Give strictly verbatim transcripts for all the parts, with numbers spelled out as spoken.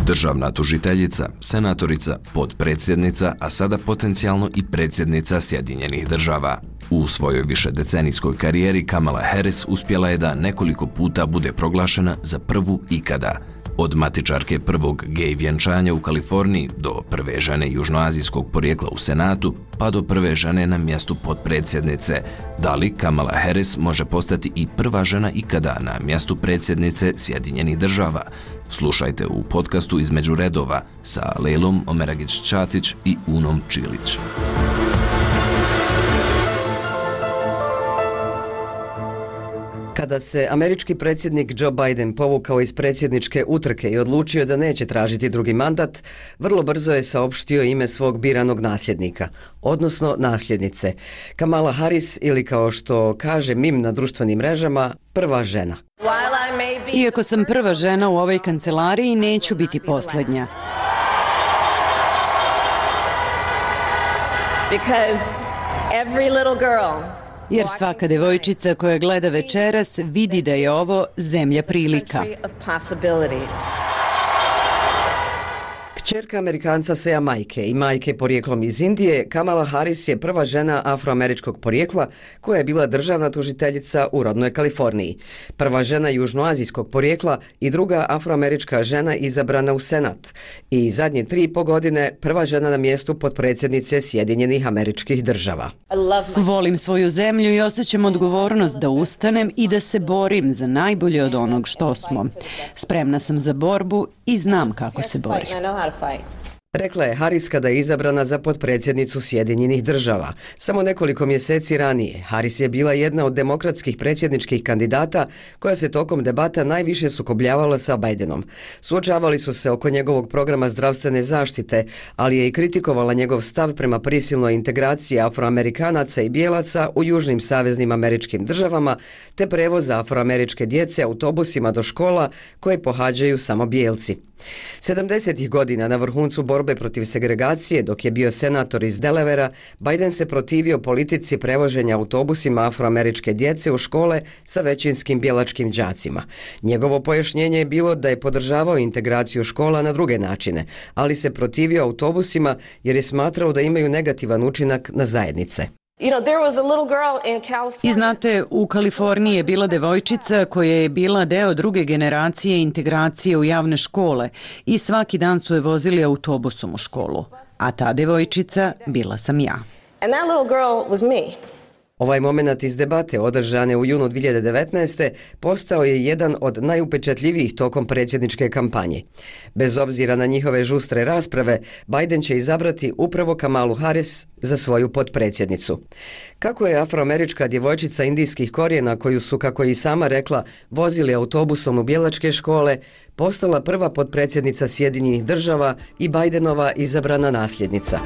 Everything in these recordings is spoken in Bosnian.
Državna tužiteljica, senatorica, potpredsjednica, a sada potencijalno i predsjednica Sjedinjenih država. U svojoj višedecenijskoj karijeri Kamala Harris uspjela je da nekoliko puta bude proglašena za prvu ikada. Od matičarke prvog gej vjenčanja u Kaliforniji do prve žene južnoazijskog porijekla u Senatu, pa do prve žene na mjestu potpredsjednice. Da li Kamala Harris može postati i prva žena ikada na mjestu predsjednice Sjedinjenih država? Slušajte u podcastu Između redova sa Lejlom Omeragić-Ćatić i Unom Čilić. Kada se američki predsjednik Joe Biden povukao iz predsjedničke utrke i odlučio da neće tražiti drugi mandat, vrlo brzo je saopštio ime svog biranog nasljednika, odnosno nasljednice, Kamala Harris ili kao što kaže mim na društvenim mrežama, prva žena. Iako sam prva žena u ovoj kancelariji, neću biti posljednja. Because every little girl Jer svaka devojčica koja gleda večeras vidi da je ovo zemlja prilika. Kćerka Amerikanca Seja Majke i majke porijeklom iz Indije, Kamala Harris je prva žena afroameričkog porijekla koja je bila državna tužiteljica u rodnoj Kaliforniji. Prva žena južnoazijskog porijekla i druga afroamerička žena izabrana u Senat. I zadnje tri i po godine prva žena na mjestu potpredsjednice Sjedinjenih Američkih Država. Volim svoju zemlju i osjećam odgovornost da ustanem i da se borim za najbolje od onog što smo. Spremna sam za borbu i znam kako se bori. Rekla je Harris kada je izabrana za potpredsjednicu Sjedinjenih država. Samo nekoliko mjeseci ranije Harris je bila jedna od demokratskih predsjedničkih kandidata koja se tokom debata najviše sukobljavala sa Bidenom. Suočavali su se oko njegovog programa zdravstvene zaštite, ali je i kritikovala njegov stav prema prisilnoj integraciji afroamerikanaca i bijelaca u južnim saveznim američkim državama te prevoza afroameričke djece autobusima do škola koje pohađaju samo bijelci. sedamdesetih godina na vrhuncu borbe protiv segregacije, dok je bio senator iz Delavera, Biden se protivio politici prevoženja autobusima afroameričke djece u škole sa većinskim bijelačkim đacima. Njegovo pojašnjenje je bilo da je podržavao integraciju škola na druge načine, ali se protivio autobusima jer je smatrao da imaju negativan učinak na zajednice. I znate, u Kaliforniji je bila devojčica koja je bila deo druge generacije integracije u javne škole i svaki dan su je vozili autobusom u školu. A ta devojčica bila sam ja. Ovaj moment iz debate održane u junu dvije hiljade devetnaeste. postao je jedan od najupečatljivijih tokom predsjedničke kampanje. Bez obzira na njihove žustre rasprave, Biden će izabrati upravo Kamalu Harris za svoju potpredsjednicu. Kako je afroamerička djevojčica indijskih korijena, koju su, kako je i sama rekla, vozili autobusom u bijelačke škole, postala prva potpredsjednica Sjedinjenih država i Bidenova izabrana nasljednica.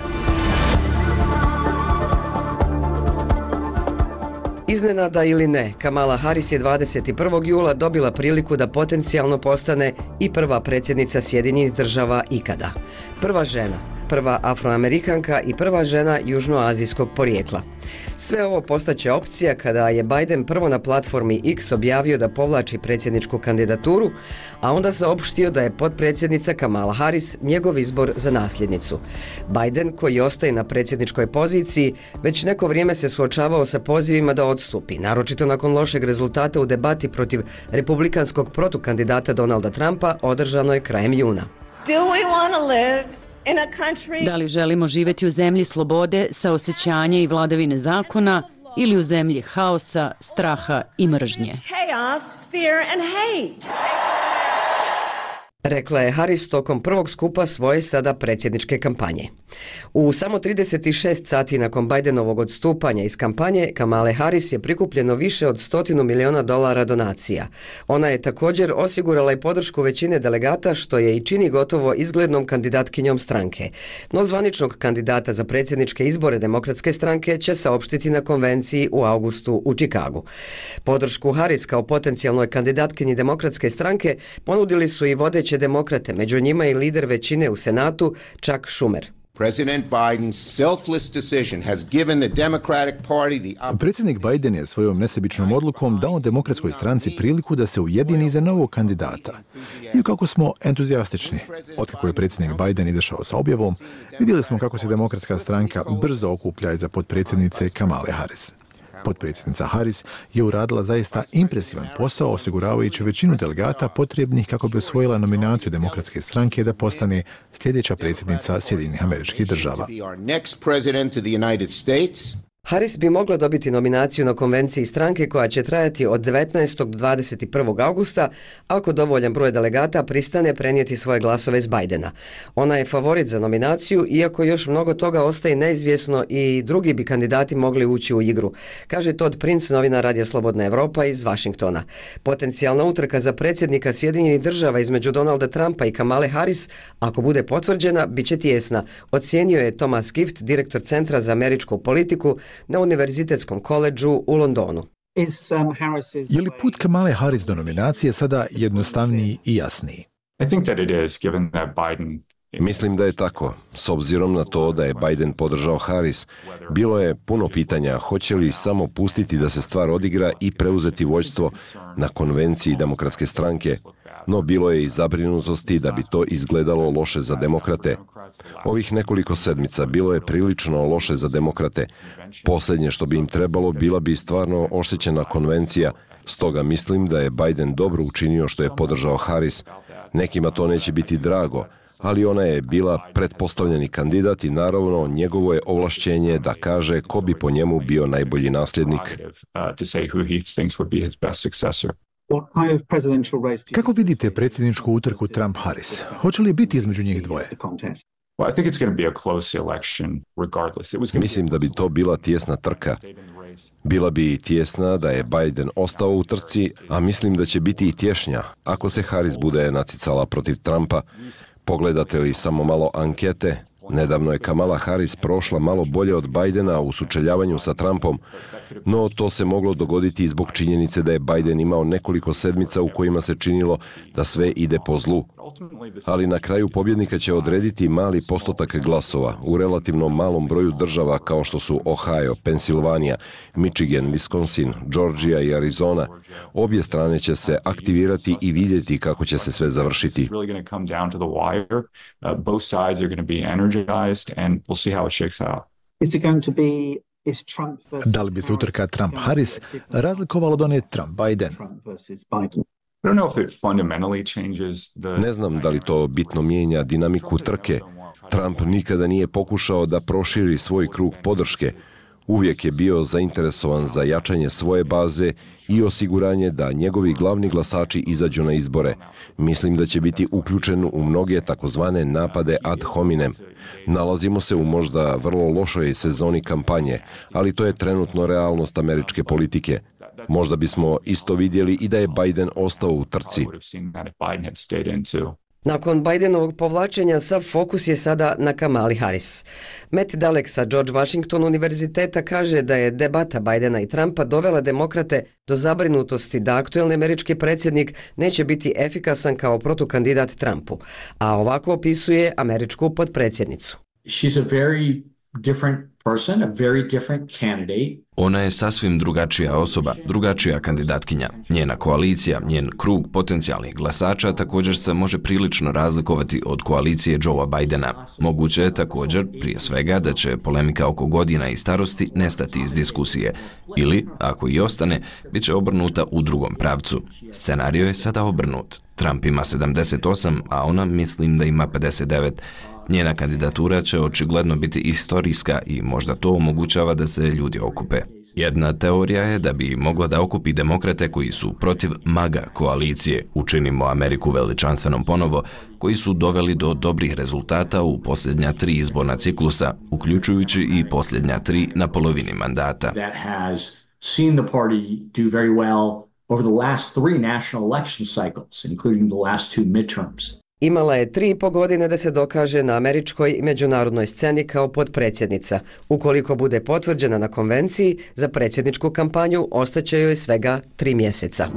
Iznenada ili ne, Kamala Harris je dvadeset prvog jula dobila priliku da potencijalno postane i prva predsjednica Sjedinjenih država ikada. Prva žena, prva afroamerikanka i prva žena južnoazijskog porijekla. Sve ovo postaće opcija kada je Biden prvo na platformi X objavio da povlači predsjedničku kandidaturu, a onda saopštio da je potpredsjednica Kamala Harris njegov izbor za nasljednicu. Biden, koji ostaje na predsjedničkoj poziciji, već neko vrijeme se suočavao sa pozivima da odstupi, naročito nakon lošeg rezultata u debati protiv republikanskog protukandidata Donalda Trumpa održanoj krajem juna. Do we want to live in a country? Da li želimo živjeti u zemlji slobode, saosećanja i vladavine zakona ili u zemlji haosa, straha i mržnje? Chaos, fear and hate. Rekla je Harris tokom prvog skupa svoje sada predsjedničke kampanje. U samo trideset šest sati nakon Bidenovog odstupanja iz kampanje, Kamale Harris je prikupljeno više od stotinu miliona dolara donacija. Ona je također osigurala i podršku većine delegata, što je i čini gotovo izglednom kandidatkinjom stranke. No zvaničnog kandidata za predsjedničke izbore Demokratske stranke će saopštiti na konvenciji u augustu u Čikagu. Podršku Harris kao potencijalnoj kandidatkinji Demokratske stranke ponudili su i vodeće demokrate, među njima i lider većine u Senatu Chuck Schumer. President Biden's selfless decision has given the Democratic Party the Predsjednik Biden je svojom nesebičnom odlukom dao demokratskoj stranci priliku da se ujedini za novog kandidata. I kako smo entuzijastični. Otkako je predsjednik Biden izašao sa objavom, vidjeli smo kako se demokratska stranka brzo okuplja iza potpredsjednice Kamale Harris. Potpredsjednica Harris je uradila zaista impresivan posao osiguravajući većinu delegata potrebnih kako bi osvojila nominaciju demokratske stranke da postane sljedeća predsjednica Sjedinjenih Američkih Država. Harris bi mogla dobiti nominaciju na konvenciji stranke koja će trajati od devetnaestog do dvadeset prvog augusta ako dovoljan broj delegata pristane prenijeti svoje glasove s Bidena. Ona je favorit za nominaciju, iako još mnogo toga ostaje neizvjesno i drugi bi kandidati mogli ući u igru, kaže Todd Prince, novinar Radija Slobodna Evropa iz Vašingtona. Potencijalna utrka za predsjednika Sjedinjenih Država između Donalda Trumpa i Kamale Harris, ako bude potvrđena, bit će tijesna, ocijenio je Thomas Gift, direktor Centra za američku politiku na Univerzitetskom koledžu u Londonu. Je li put Kamale Harris do nominacije sada jednostavniji i jasniji? Mislim da je tako. S obzirom na to da je Biden podržao Harris, bilo je puno pitanja hoće li samo pustiti da se stvar odigra i preuzeti vođstvo na konvenciji demokratske stranke, no bilo je i zabrinutosti da bi to izgledalo loše za demokrate. Ovih nekoliko sedmica bilo je prilično loše za demokrate. Posljednje što bi im trebalo bila bi stvarno oštećena konvencija, stoga mislim da je Biden dobro učinio što je podržao Harris. Nekima to neće biti drago, ali ona je bila pretpostavljeni kandidat i naravno njegovo je ovlašćenje da kaže ko bi po njemu bio najbolji nasljednik. Kako vidite predsjedničku utrku Trump-Harris? Hoće li biti između njih dvoje? Mislim da bi to bila tijesna trka. Bila bi tijesna da je Biden ostao u trci, a mislim da će biti i tješnja ako se Harris bude natjecala protiv Trumpa. Pogledate li samo malo ankete, nedavno je Kamala Harris prošla malo bolje od Bidena u sučeljavanju sa Trumpom, no to se moglo dogoditi i zbog činjenice da je Biden imao nekoliko sedmica u kojima se činilo da sve ide po zlu. Ali na kraju pobjednika će odrediti mali postotak glasova u relativno malom broju država kao što su Ohio, Pensilvanija, Michigan, Wisconsin, Georgia i Arizona. Obje strane će se aktivirati i vidjeti kako će se sve završiti. Da li bi se utrka Trump-Harris razlikovala od one Trump-Biden? Ne znam da li to bitno mijenja dinamiku trke. Trump nikada nije pokušao da proširi svoj krug podrške. Uvijek je bio zainteresovan za jačanje svoje baze i osiguranje da njegovi glavni glasači izađu na izbore. Mislim da će biti uključen u mnoge takozvane napade ad hominem. Nalazimo se u možda vrlo lošoj sezoni kampanje, ali to je trenutno realnost američke politike. Možda bismo isto vidjeli i da je Biden ostao u trci. Nakon Bidenovog povlačenja sav fokus je sada na Kamali Harris. Matt Dalek sa George Washington univerziteta kaže da je debata Bidena i Trumpa dovela demokrate do zabrinutosti da aktuelni američki predsjednik neće biti efikasan kao protukandidat Trumpu, a ovako opisuje američku potpredsjednicu. She's a very different person, a very different candidate. Ona je sasvim drugačija osoba, drugačija kandidatkinja. Njena koalicija, njen krug potencijalnih glasača također se može prilično razlikovati od koalicije Joea Bidena. Moguće je također, prije svega, da će polemika oko godina i starosti nestati iz diskusije. Ili, ako i ostane, bit će obrnuta u drugom pravcu. Scenario je sada obrnut. Trump ima sedamdeset osam, a ona mislim da ima pedeset devet. Njena kandidatura će očigledno biti istorijska i možda to omogućava da se ljudi okupe. Jedna teorija je da bi mogla da okupi demokrate koji su protiv MAGA koalicije, učinimo Ameriku veličanstvenom ponovo, koji su doveli do dobrih rezultata u posljednja tri izborna ciklusa, uključujući i posljednja tri na polovini mandata. Over the last three national election cycles, including the last two midterms. Imala je tri i po godine da se dokaže na američkoj i međunarodnoj sceni kao potpredsjednica. Ukoliko bude potvrđena na konvenciji, za predsjedničku kampanju ostaće joj svega tri mjeseca.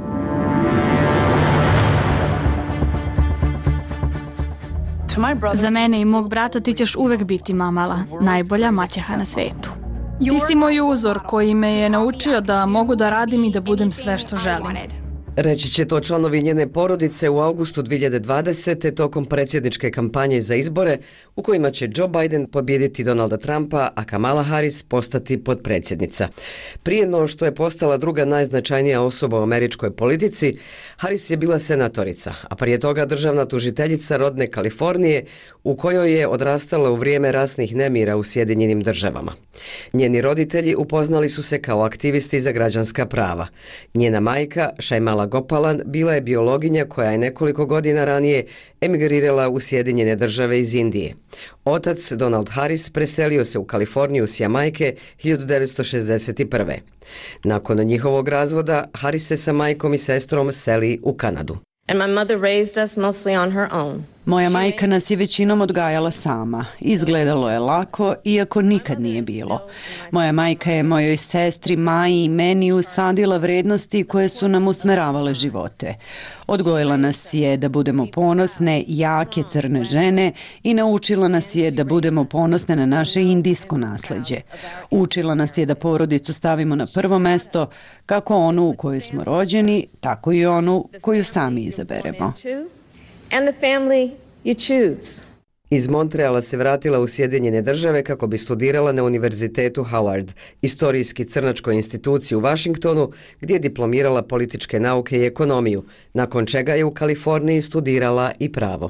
Za mene i mog brata ti ćeš uvek biti mamala, najbolja maćeha na svetu. Ti si moj uzor koji me je naučio da mogu da radim i da budem sve što želim. Reći će to članovi njene porodice u avgustu dvije hiljade dvadesete. tokom predsjedničke kampanje za izbore u kojima će Joe Biden pobijediti Donalda Trumpa, a Kamala Harris postati potpredsjednica. Prije no što je postala druga najznačajnija osoba u američkoj politici, Harris je bila senatorica, a prije toga državna tužiteljica rodne Kalifornije u kojoj je odrastala u vrijeme rasnih nemira u Sjedinjenim državama. Njeni roditelji upoznali su se kao aktivisti za građanska prava. Njena majka, Shaimala Gopalan, bila je biologinja koja je nekoliko godina ranije emigrirala u Sjedinjene države iz Indije. Otac, Donald Harris, preselio se u Kaliforniju s Jamajke hiljadu devetsto šezdeset prve. Nakon njihovog razvoda, Harris se sa majkom i sestrom seli u Kanadu. And my mother raised us mostly on her own. Moja majka nas je većinom odgajala sama. Izgledalo je lako, iako nikad nije bilo. Moja majka je mojoj sestri Maji i meni usadila vrednosti koje su nam usmeravale živote. Odgojila nas je da budemo ponosne, jake crne žene i naučila nas je da budemo ponosne na naše indijsko nasleđe. Učila nas je da porodicu stavimo na prvo mesto, kako onu u kojoj smo rođeni, tako i onu koju sami izaberemo. And the family you choose. Iz Montreala se vratila u Sjedinjene države kako bi studirala na Univerzitetu Howard, istorijski crnačkoj instituciji u Washingtonu, gdje je diplomirala političke nauke i ekonomiju, nakon čega je u Kaliforniji studirala i pravo.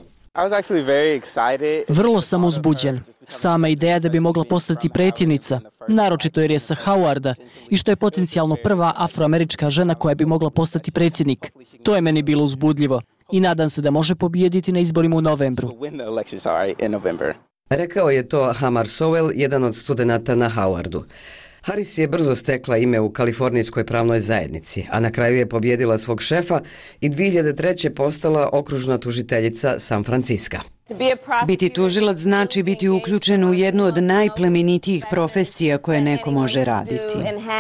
Vrlo sam uzbuđen. Sama ideja da bi mogla postati predsjednica, naročito jer je sa Howarda i što je potencijalno prva afroamerička žena koja bi mogla postati predsjednik. To je meni bilo uzbudljivo i nadam se da može pobijediti na izborima u novembru. Rekao je to Hamar Sowell, jedan od studenata na Howardu. Harris je brzo stekla ime u kalifornijskoj pravnoj zajednici, a na kraju je pobjedila svog šefa i dvije hiljade treće postala okružna tužiteljica San Franciska. Biti tužilac znači biti uključen u jednu od najplemenitijih profesija koje neko može raditi.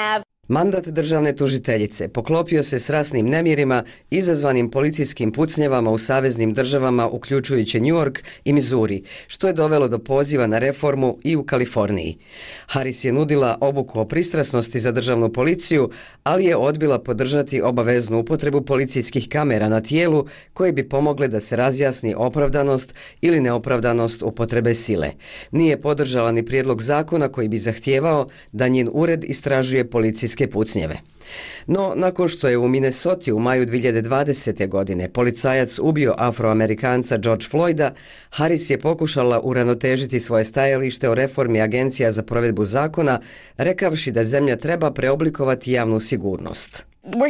Mandat državne tužiteljice poklopio se s rasnim nemirima izazvanim policijskim pucnjavama u saveznim državama uključujući New York i Missouri, što je dovelo do poziva na reformu i u Kaliforniji. Harris je nudila obuku o pristrasnosti za državnu policiju, ali je odbila podržati obaveznu upotrebu policijskih kamera na tijelu koje bi pomogle da se razjasni opravdanost ili neopravdanost upotrebe sile. Nije podržala ni prijedlog zakona koji bi zahtijevao da njen ured istražuje policijske pucnjeve. No, nakon što je u Minnesoti u maju dvije hiljade dvadesete. godine policajac ubio Afroamerikanca George Floyda, Harris je pokušala uravnotežiti svoje stajalište o reformi agencija za provedbu zakona, rekavši da zemlja treba preoblikovati javnu sigurnost.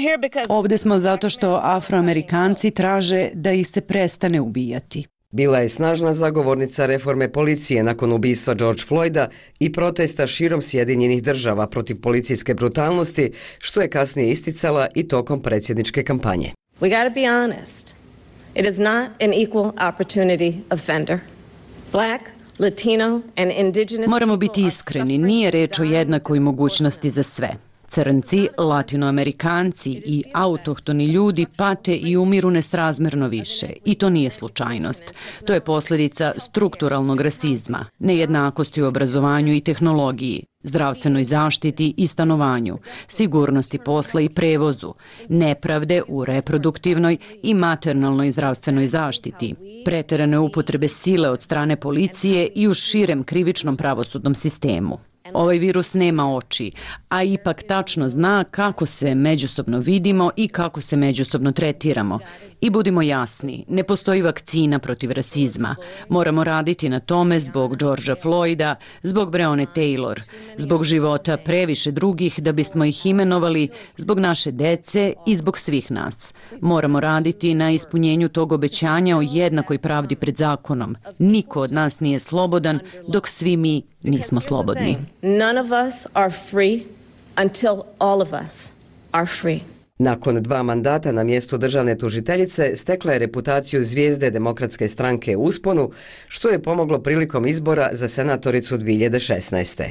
Ovdje smo zato što Afroamerikanci traže da ih se prestane ubijati. Bila je snažna zagovornica reforme policije nakon ubistva George Floyda i protesta širom Sjedinjenih država protiv policijske brutalnosti, što je kasnije isticala i tokom predsjedničke kampanje. We gotta be honest. It is not an equal opportunity offender. Black, Latino and indigenous. Moramo biti iskreni, nije reč o jednakoj mogućnosti za sve. Crnci, latinoamerikanci i autohtoni ljudi pate i umiru nesrazmjerno više. I to nije slučajnost. To je posljedica strukturalnog rasizma, nejednakosti u obrazovanju i tehnologiji, zdravstvenoj zaštiti i stanovanju, sigurnosti posla i prevozu, nepravde u reproduktivnoj i maternalnoj zdravstvenoj zaštiti, pretjerane upotrebe sile od strane policije i u širem krivičnom pravosudnom sistemu. Ovaj virus nema oči, a ipak tačno zna kako se međusobno vidimo i kako se međusobno tretiramo. I budimo jasni, ne postoji vakcina protiv rasizma. Moramo raditi na tome zbog Georgea Floyda, zbog Breonna Taylor, zbog života previše drugih da bismo ih imenovali, zbog naše dece i zbog svih nas. Moramo raditi na ispunjenju tog obećanja o jednakoj pravdi pred zakonom. Niko od nas nije slobodan dok svi mi nismo slobodni. None of us are free until all of us are free. Nakon dva mandata na mjestu državne tužiteljice stekla je reputaciju zvijezde Demokratske stranke u usponu, što je pomoglo prilikom izbora za senatoricu dvije hiljade šesnaeste.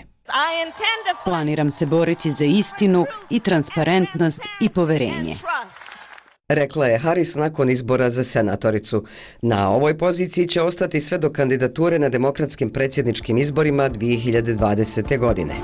Planiram se boriti za istinu i transparentnost i poverenje. rekla je Harris nakon izbora za senatoricu. Na ovoj poziciji će ostati sve do kandidature na demokratskim predsjedničkim izborima dvije hiljade dvadesete. godine.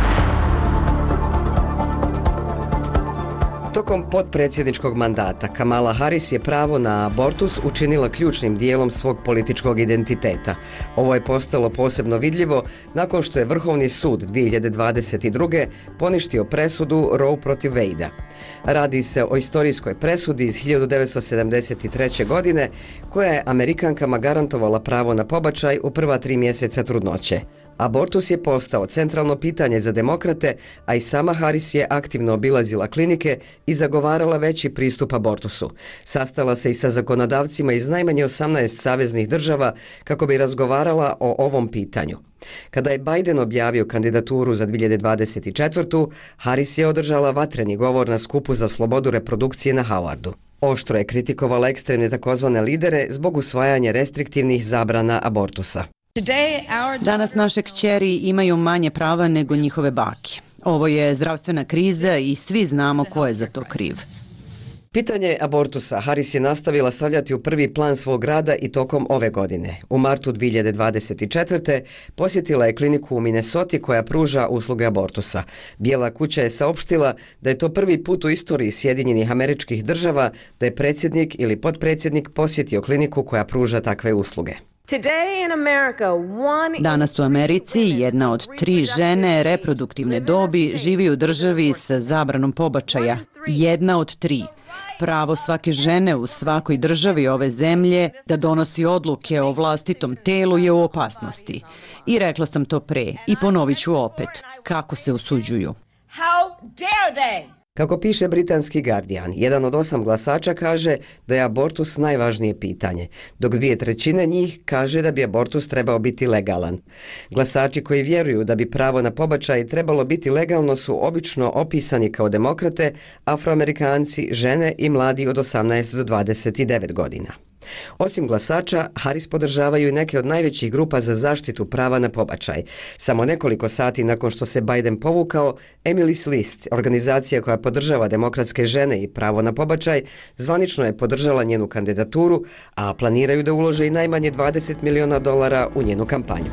Tokom potpredsjedničkog mandata Kamala Harris je pravo na abortus učinila ključnim dijelom svog političkog identiteta. Ovo je postalo posebno vidljivo nakon što je Vrhovni sud dvije hiljade dvadeset druge poništio presudu Roe protiv Wadea. Radi se o istorijskoj presudi iz hiljadu devetsto sedamdeset treće. godine koja je Amerikankama garantovala pravo na pobačaj u prva tri mjeseca trudnoće. Abortus je postao centralno pitanje za demokrate, a i sama Harris je aktivno obilazila klinike i zagovarala veći pristup abortusu. Sastala se i sa zakonodavcima iz najmanje osamnaest saveznih država kako bi razgovarala o ovom pitanju. Kada je Biden objavio kandidaturu za dvije hiljade dvadeset četvrtu. Harris je održala vatreni govor na skupu za slobodu reprodukcije na Howardu. Oštro je kritikovala ekstremne takozvane lidere zbog usvajanja restriktivnih zabrana abortusa. Danas naše kćeri imaju manje prava nego njihove bake. Ovo je zdravstvena kriza i svi znamo ko je za to kriv. Pitanje abortusa Harris je nastavila stavljati u prvi plan svog rada i tokom ove godine. U martu dvije hiljade dvadeset četvrte. posjetila je kliniku u Minnesoti koja pruža usluge abortusa. Bijela kuća je saopštila da je to prvi put u istoriji Sjedinjenih Američkih Država da je predsjednik ili potpredsjednik posjetio kliniku koja pruža takve usluge. Danas u Americi jedna od tri žene reproduktivne dobi živi u državi sa zabranom pobačaja. Jedna od tri. Pravo svake žene u svakoj državi ove zemlje da donosi odluke o vlastitom telu je u opasnosti. I rekla sam to pre i ponovit ću opet. Kako se usuđuju? Kako piše britanski Guardian, jedan od osam glasača kaže da je abortus najvažnije pitanje, dok dvije trećine njih kaže da bi abortus trebao biti legalan. Glasači koji vjeruju da bi pravo na pobačaj trebalo biti legalno su obično opisani kao demokrate, Afroamerikanci, žene i mladi od osamnaest do dvadeset devet godina. Osim glasača, Harris podržavaju i neke od najvećih grupa za zaštitu prava na pobačaj. Samo nekoliko sati nakon što se Biden povukao, Emily's List, organizacija koja podržava demokratske žene i pravo na pobačaj, zvanično je podržala njenu kandidaturu, a planiraju da ulože i najmanje dvadeset miliona dolara u njenu kampanju.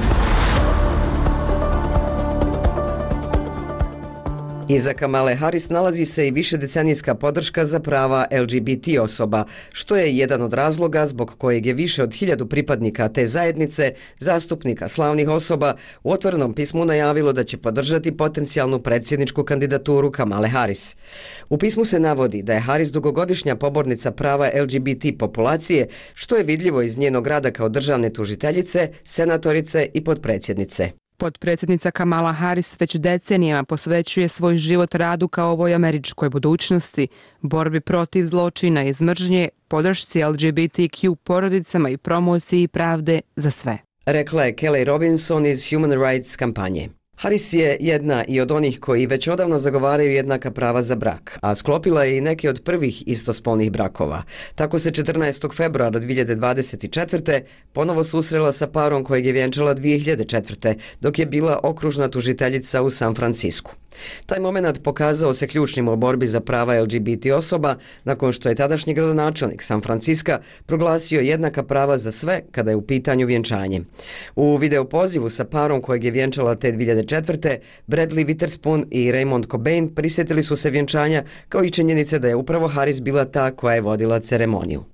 Iza Kamale Harris nalazi se i višedecenijska podrška za prava L G B T osoba, što je jedan od razloga zbog kojeg je više od hiljadu pripadnika te zajednice, zastupnika slavnih osoba, u otvorenom pismu najavilo da će podržati potencijalnu predsjedničku kandidaturu Kamale Harris. U pismu se navodi da je Harris dugogodišnja pobornica prava L G B T populacije, što je vidljivo iz njenog rada kao državne tužiteljice, senatorice i potpredsjednice. Potpredsjednica Kamala Harris već decenijama posvećuje svoj život radu kao ovoj američkoj budućnosti, borbi protiv zločina i mržnje, podršci L G B T Q porodicama i promociji pravde za sve. Rekla je Kelly Robinson iz Human Rights kampanje. Harris je jedna i od onih koji već odavno zagovaraju jednaka prava za brak, a sklopila je i neke od prvih istospolnih brakova. Tako se četrnaestog februara dvije hiljade dvadeset četvrte. ponovo susrela sa parom kojeg je vjenčala dvije hiljade četvrte. dok je bila okružna tužiteljica u San Francisku. Taj moment pokazao se ključnim u borbi za prava L G B T osoba nakon što je tadašnji gradonačelnik San Francisca proglasio jednaka prava za sve kada je u pitanju vjenčanje. U video pozivu sa parom kojeg je vjenčala te dvije hiljade četvrte. Bradley Witherspoon i Raymond Cobain prisjetili su se vjenčanja kao i činjenice da je upravo Harris bila ta koja je vodila ceremoniju.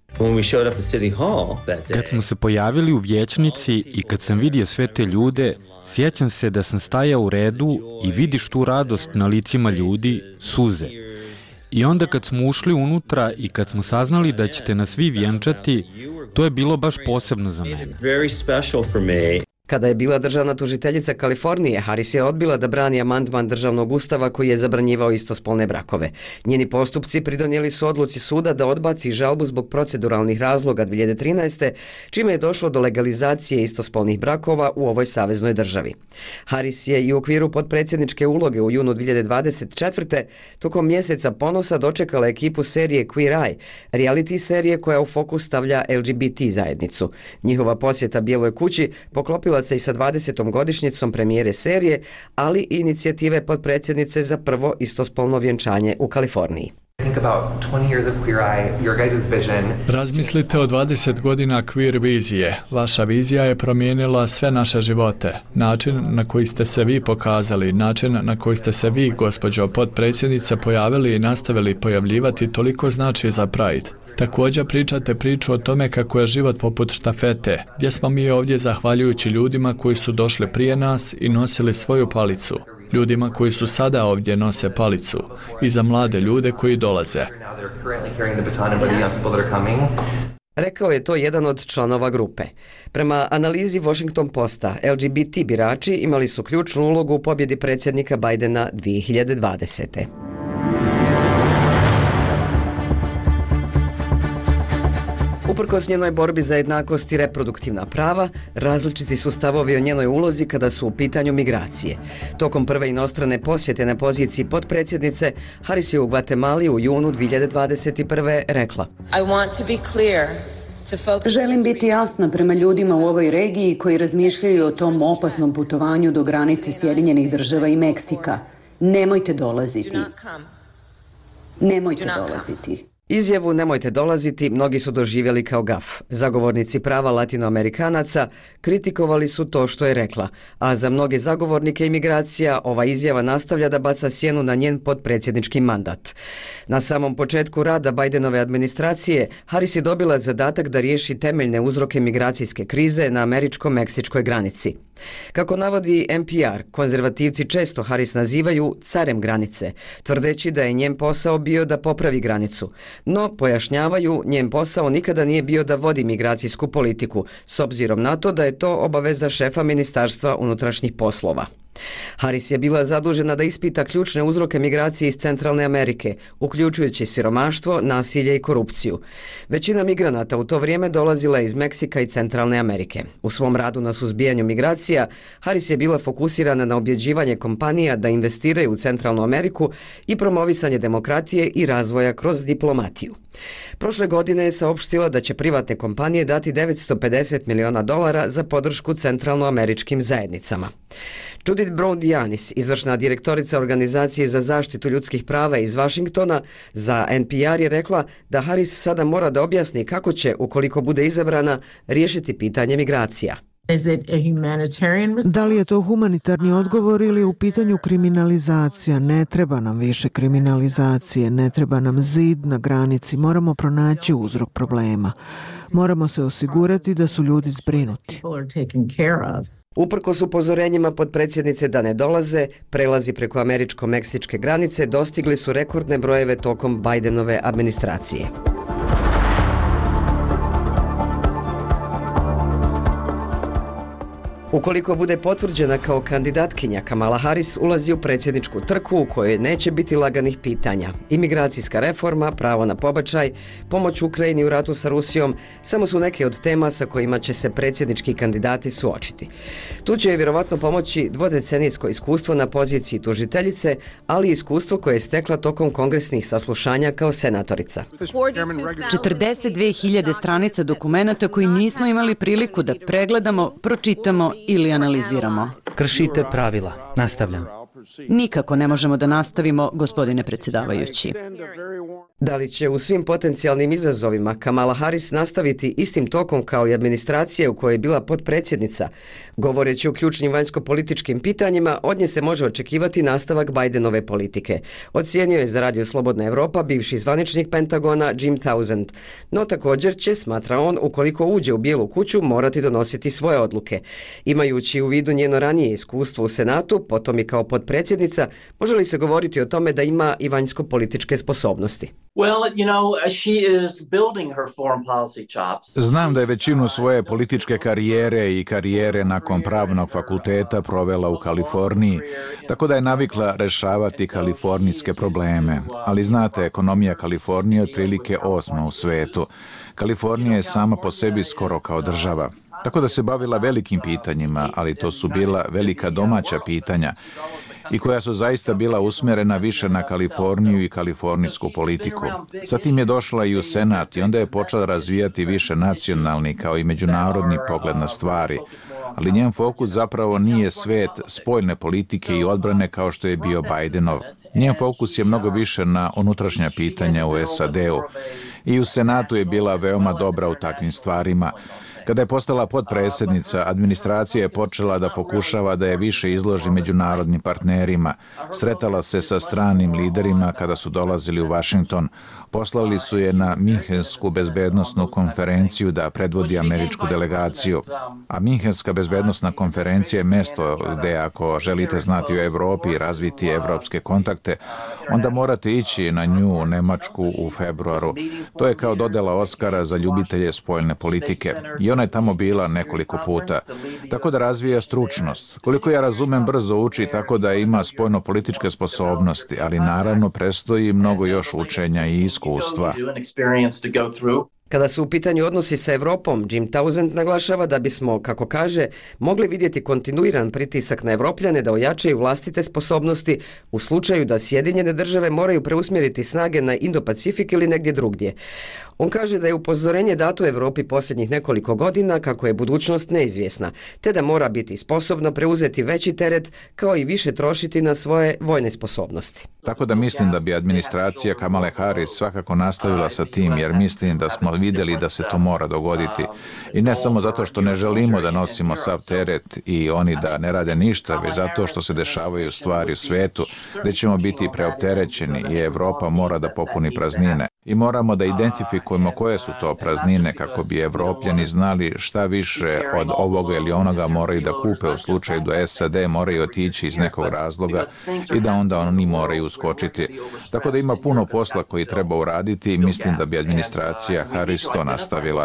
Kad smo se pojavili u vijećnici i kad sam vidio sve te ljude, sjećam se da sam stajao u redu i vidiš tu radost na licima ljudi, suze. I onda kad smo ušli unutra i kad smo saznali da ćete nas svi vjenčati, to je bilo baš posebno za mene. Kada je bila državna tužiteljica Kalifornije, Harris je odbila da brani amandman državnog ustava koji je zabranjivao istospolne brakove. Njeni postupci pridonijeli su odluci suda da odbaci žalbu zbog proceduralnih razloga dvije hiljade trinaeste. čime je došlo do legalizacije istospolnih brakova u ovoj saveznoj državi. Harris je i u okviru potpredsjedničke uloge u junu dvije hiljade dvadeset četvrte. tokom mjeseca ponosa dočekala ekipu serije Queer Eye, reality serije koja u fokus stavlja L G B T zajednicu. Njihova posjeta Bijeloj kući poklopila se i sa dvadesetom godišnjicom premijere serije, ali i inicijative potpredsjednice za prvo istospolno vjenčanje u Kaliforniji. Razmislite o dvadeset godina queer vizije. Vaša vizija je promijenila sve naše živote. Način na koji ste se vi pokazali, način na koji ste se vi, gospođo potpredsjednice, pojavili i nastavili pojavljivati toliko znači za Pride. Također pričate priču o tome kako je život poput štafete, gdje smo mi ovdje zahvaljujući ljudima koji su došli prije nas i nosili svoju palicu. Ljudima koji su sada ovdje nose palicu i za mlade ljude koji dolaze. Rekao je to jedan od članova grupe. Prema analizi Washington Posta, L G B T birači imali su ključnu ulogu u pobjedi predsjednika Bidena dvije hiljade dvadesete. Uprkos njenoj borbi za jednakost i reproduktivna prava, različiti su stavovi o njenoj ulozi kada su u pitanju migracije. Tokom prve inostrane posjete na poziciji potpredsjednice, Harris je u Gvatemali u junu dvije hiljade dvadeset prve rekla: Želim biti jasna prema ljudima u ovoj regiji koji razmišljaju o tom opasnom putovanju do granice Sjedinjenih Država i Meksika. Nemojte dolaziti. Nemojte dolaziti. Izjavu "nemojte dolaziti" mnogi su doživjeli kao gaf. Zagovornici prava latinoamerikanaca kritikovali su to što je rekla, a za mnoge zagovornike imigracija ova izjava nastavlja da baca sjenu na njen potpredsjednički mandat. Na samom početku rada Bidenove administracije, Harris je dobila zadatak da riješi temeljne uzroke migracijske krize na američko-meksičkoj granici. Kako navodi N P R, konzervativci često Harris nazivaju carem granice, tvrdeći da je njen posao bio da popravi granicu. No, pojašnjavaju, njen posao nikada nije bio da vodi migracijsku politiku, s obzirom na to da je to obaveza šefa Ministarstva unutrašnjih poslova. Harris je bila zadužena da ispita ključne uzroke migracije iz Centralne Amerike, uključujući siromaštvo, nasilje i korupciju. Većina migranata u to vrijeme dolazila je iz Meksika i Centralne Amerike. U svom radu na suzbijanju migracija, Harris je bila fokusirana na objeđivanje kompanija da investiraju u Centralnu Ameriku i promovisanje demokratije i razvoja kroz diplomatiju. Prošle godine je saopštila da će privatne kompanije dati devetsto pedeset miliona dolara za podršku centralnoameričkim zajednicama. Judith Brown-Dianis, izvršna direktorica Organizacije za zaštitu ljudskih prava iz Washingtona, za N P R je rekla da Harris sada mora da objasni kako će, ukoliko bude izabrana, riješiti pitanje migracija. Da li je to humanitarni odgovor ili je u pitanju kriminalizacija? Ne treba nam više kriminalizacije, ne treba nam zid na granici, moramo pronaći uzrok problema. Moramo se osigurati da su ljudi zbrinuti. Uprkos upozorenjima potpredsjednice da ne dolaze, prelazi preko američko-meksičke granice dostigli su rekordne brojeve tokom Bidenove administracije. Ukoliko bude potvrđena kao kandidatkinja, Kamala Harris ulazi u predsjedničku trku u kojoj neće biti laganih pitanja. Imigracijska reforma, pravo na pobačaj, pomoć Ukrajini u ratu sa Rusijom samo su neke od tema sa kojima će se predsjednički kandidati suočiti. Tu će je vjerovatno pomoći dvodecenijsko iskustvo na poziciji tužiteljice, ali i iskustvo koje je stekla tokom kongresnih saslušanja kao senatorica. četrdeset dve hiljade stranica dokumenata koji nismo imali priliku da pregledamo, pročitamo ili analiziramo. Kršite pravila. Nastavljam. Nikako ne možemo da nastavimo, gospodine predsjedavajući. Da li će u svim potencijalnim izazovima Kamala Harris nastaviti istim tokom kao i administracije u kojoj je bila potpredsjednica? Govoreći o ključnim vanjsko-političkim pitanjima, od nje se može očekivati nastavak Bidenove politike. Ocijenio je za Radio Slobodna Evropa bivši zvaničnik Pentagona Jim Townsend. No također će, smatra on, ukoliko uđe u Bijelu kuću, morati donositi svoje odluke. Imajući u vidu njeno ranije iskustvo u Senatu, potom i kao potpredsjednica, može li se govoriti o tome da ima i vanjsko-političke sposobnosti? Znam da je većinu svoje političke karijere i karijere nakon pravnog fakulteta provela u Kaliforniji, tako da je navikla rešavati kalifornijske probleme. Ali znate, ekonomija Kalifornije je otprilike osma u svetu. Kalifornija je sama po sebi skoro kao država. Tako da se bavila velikim pitanjima, ali to su bila velika domaća pitanja i koja su zaista bila usmjerena više na Kaliforniju i kalifornijsku politiku. Zatim je došla i u Senat i onda je počela razvijati više nacionalni kao i međunarodni pogled na stvari. ali njen fokus zapravo nije svet spoljne politike i odbrane kao što je bio Bidenov. Njen fokus je mnogo više na unutrašnja pitanja u S A D-u. I u Senatu je bila veoma dobra u takvim stvarima. Kada je postala potpredsjednica, administracija je počela da pokušava da je više izloži međunarodnim partnerima. Sretala se sa stranim liderima kada su dolazili u Washington. Poslali su je na Minhensku bezbednosnu konferenciju da predvodi američku delegaciju. A Minhenska bezbednosna konferencija je mesto gde ako želite znati o Evropi i razviti evropske kontakte, onda morate ići na nju u Nemačku u februaru. To je kao dodela Oskara za ljubitelje spoljne politike. I ona je tamo bila nekoliko puta. Tako da razvija stručnost. Koliko ja razumem, brzo uči tako da ima spoljno-političke sposobnosti, ali naravno prestoji mnogo još učenja i iskustva. Kada su u pitanju odnosi sa Evropom, Jim Townsend naglašava da bismo, kako kaže, mogli vidjeti kontinuiran pritisak na Evropljane da ojačaju vlastite sposobnosti u slučaju da Sjedinjene države moraju preusmjeriti snage na Indo-Pacifik ili negdje drugdje. On kaže da je upozorenje dato Evropi posljednjih nekoliko godina kako je budućnost neizvjesna, te da mora biti sposobna preuzeti veći teret kao i više trošiti na svoje vojne sposobnosti. Tako da mislim da bi administracija Kamale Harris svakako nastavila sa tim, jer mislim da smo vidjeli da se to mora dogoditi. I ne samo zato što ne želimo da nosimo sav teret i oni da ne rade ništa, već zato što se dešavaju stvari u svijetu gdje ćemo biti preopterećeni i Evropa mora da popuni praznine. I moramo da identifikujemo koje su to praznine kako bi Evropljani znali šta više od ovoga ili onoga moraju da kupe u slučaju da S A D moraju otići iz nekog razloga i da onda oni moraju uskočiti. Tako da ima puno posla koji treba uraditi i mislim da bi administracija Harris to nastavila.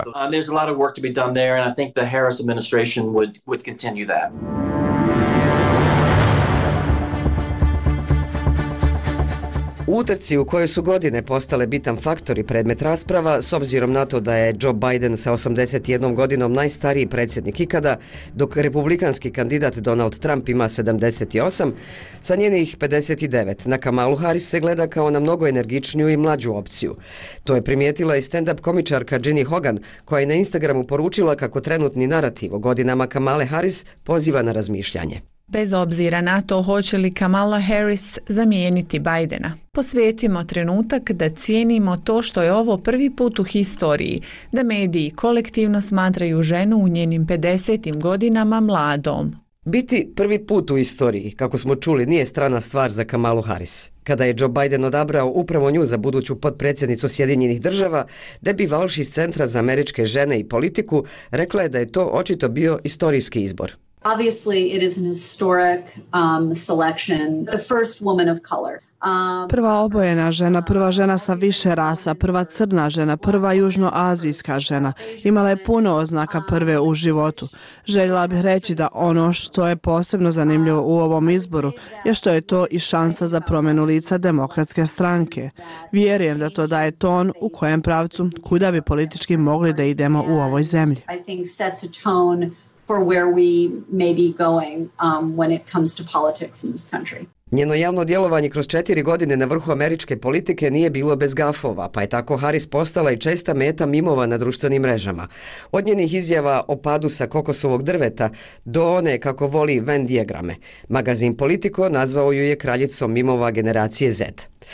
U utrci u kojoj su godine postale bitan faktor i predmet rasprava, s obzirom na to da je Joe Biden sa osamdeset jednom godinom najstariji predsjednik ikada, dok republikanski kandidat Donald Trump ima sedamdeset osam, sa njenih pedeset devet na Kamalu Harris se gleda kao na mnogo energičniju i mlađu opciju. To je primijetila i stand-up komičarka Ginny Hogan, koja je na Instagramu poručila kako trenutni narativ o godinama Kamale Harris poziva na razmišljanje. Bez obzira na to hoće li Kamala Harris zamijeniti Bidena, posvetimo trenutak da cijenimo to što je ovo prvi put u historiji, da mediji kolektivno smatraju ženu u njenim pedesetim godinama mladom. Biti prvi put u istoriji, kako smo čuli, nije strana stvar za Kamalu Harris. Kada je Joe Biden odabrao upravo nju za buduću potpredsjednicu Sjedinjenih država, Debbie Walsh iz Centra za američke žene i politiku rekla je da je to očito bio istorijski izbor. Obviously, it is an historic um, selection, the first woman of color. Um, Prva obojena žena, prva žena sa više rasa, prva crna žena, prva južnoazijska žena. Imala je puno oznaka prve u životu. Željela bih reći da ono što je posebno zanimljivo u ovom izboru je što je to i šansa za promjenu lica demokratske stranke. Vjerujem da to daje ton u kojem pravcu kuda bi politički mogli da idemo u ovoj zemlji. I think sets a tone for where we may be going um, when it comes to politics in this country. Njeno javno djelovanje kroz četiri godine na vrhu američke politike nije bilo bez gafova, pa je tako Harris postala i česta meta mimova na društvenim mrežama. Od njenih izjava o padu sa kokosovog drveta do one kako voli Venn dijagrame. Magazin Politico nazvao ju je kraljicom mimova generacije Z.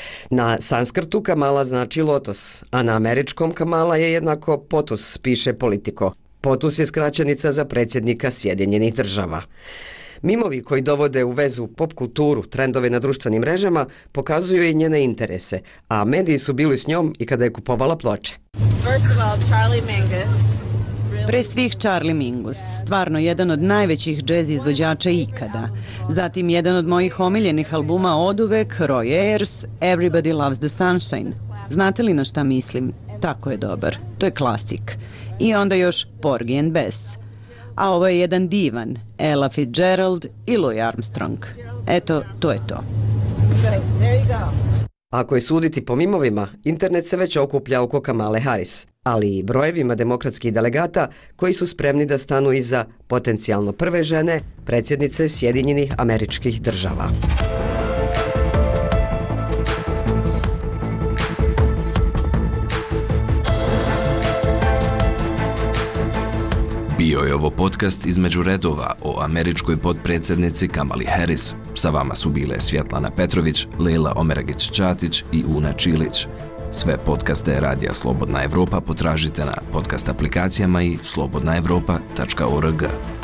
Na sanskrtu Kamala znači lotos, a na američkom Kamala je jednako potus, piše Politico. Potus je skraćenica za predsjednika Sjedinjenih država. Mimovi koji dovode u vezu pop kulturu, trendove na društvenim mrežama, pokazuju i njene interese, a mediji su bili s njom i kada je kupovala ploče. Pre svih Charlie Mingus, stvarno jedan od najvećih džez izvođača ikada. Zatim jedan od mojih omiljenih albuma oduvek, Roy Ayers, Everybody Loves the Sunshine. Znate li na šta mislim? Tako je dobar. To je klasik. I onda još Porgy and Bess. A ovo je jedan divan, Ella Fitzgerald i Louis Armstrong. Eto, to je to. Ako je suditi po mimovima, internet se već okuplja oko Kamale Harris, ali i brojevima demokratskih delegata koji su spremni da stanu iza potencijalno prve žene, predsjednice Sjedinjenih Američkih Država. Bio je ovo podcast Između redova o američkoj potpredsjednici Kamali Harris. Sa vama su bile Svjetlana Petrović, Lejla Omeragić-Ćatić i Una Čilić. Sve podcaste Radija Slobodna Evropa potražite na podcast aplikacijama i slobodna evropa tačka org.